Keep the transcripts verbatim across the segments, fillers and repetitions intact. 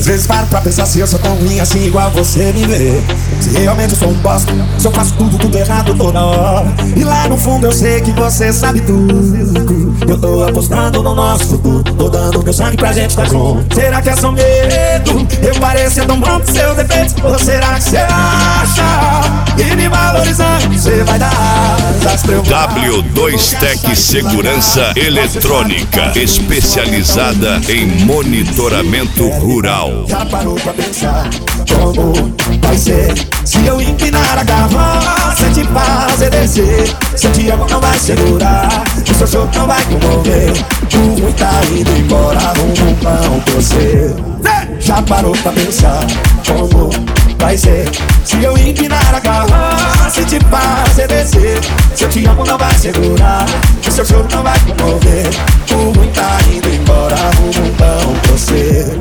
Às vezes paro pra pensar se eu sou tão ruim assim igual você me vê. Se realmente eu sou um bosta, se eu faço tudo, tudo errado toda hora. E lá no fundo eu sei que você sabe tudo. Eu tô apostando no nosso futuro, tô dando meu sangue pra gente tá junto. Será que é só medo? Eu parecer tão bom com seus defeitos. Ou será que você acha que me valorizando você vai dar asas pra eu voar? W dois Tech Segurança Eletrônica, especializada em monitoramento rural. Já parou pra pensar como vai ser se eu empinar a carroça e te fazer descer? Se eu te amo não vai segurar, o seu choro não vai comover. O ruim tá indo embora, arruma um pão pra você. Já parou pra pensar como vai ser se eu empinar a carroça e te fazer descer? Se eu te amo não vai segurar, o seu choro não vai comover. O ruim tá indo embora, arruma um pão pra você.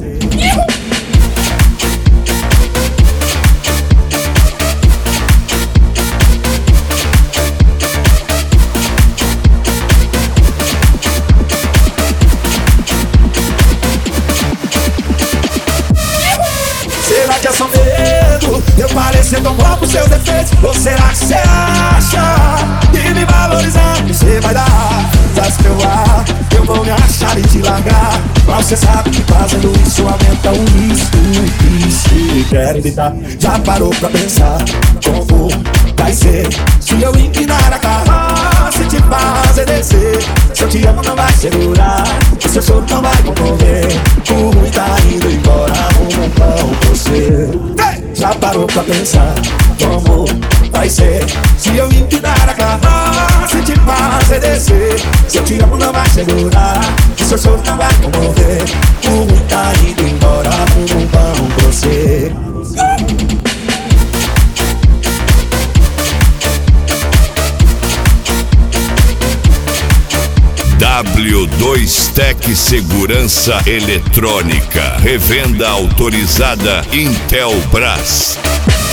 Será que é só medo? Eu parecer tão bom com seus defeitos? Ou será que você acha que me valorizando você vai dar asas pra eu voar? Eu vou me achar e te largar, mas você sabe que fazendo isso aumenta o risco. E se quer evitar, já parou pra pensar como vai ser se eu empinar a carroça e te fazer descer? Se eu te amo não vai segurar, o seu choro não vai comover. O ruim tá indo embora, arruma um pão pra você. Já parou pra pensar como vai ser se eu empinar a carroça e te fazer descer? Se eu te amo não vai segurar, o seu choro não vai comover. O ruim tá indo embora, arruma um pão pra você. W dois Tech Segurança Eletrônica, revenda autorizada Intelbras.